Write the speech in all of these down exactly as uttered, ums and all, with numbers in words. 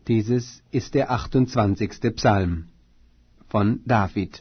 Dieses ist der achtundzwanzigste Psalm von David.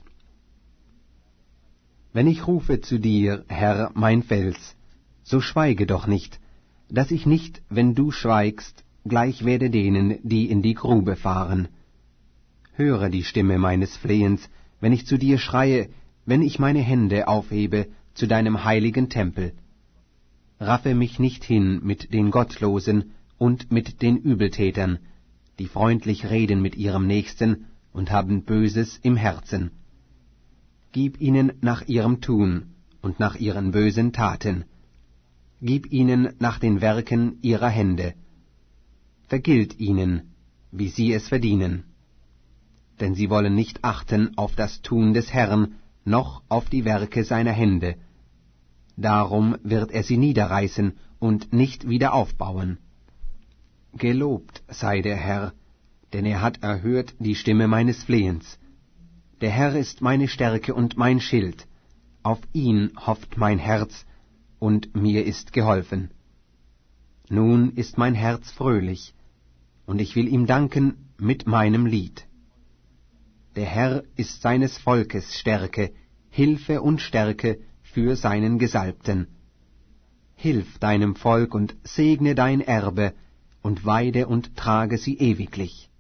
Wenn ich rufe zu dir, Herr, mein Fels, so schweige doch nicht, dass ich nicht, wenn du schweigst, gleich werde denen, die in die Grube fahren. Höre die Stimme meines Flehens, wenn ich zu dir schreie, wenn ich meine Hände aufhebe zu deinem heiligen Tempel. Raffe mich nicht hin mit den Gottlosen und mit den Übeltätern, die freundlich reden mit ihrem Nächsten und haben Böses im Herzen. Gib ihnen nach ihrem Tun und nach ihren bösen Taten. Gib ihnen nach den Werken ihrer Hände. Vergilt ihnen, wie sie es verdienen. Denn sie wollen nicht achten auf das Tun des Herrn, noch auf die Werke seiner Hände. Darum wird er sie niederreißen und nicht wieder aufbauen. Gelobt sei der Herr, denn er hat erhört die Stimme meines Flehens. Der Herr ist meine Stärke und mein Schild, auf ihn hofft mein Herz, und mir ist geholfen. Nun ist mein Herz fröhlich, und ich will ihm danken mit meinem Lied. Der Herr ist seines Volkes Stärke, Hilfe und Stärke für seinen Gesalbten. Hilf deinem Volk und segne dein Erbe, und weide und trage sie ewiglich.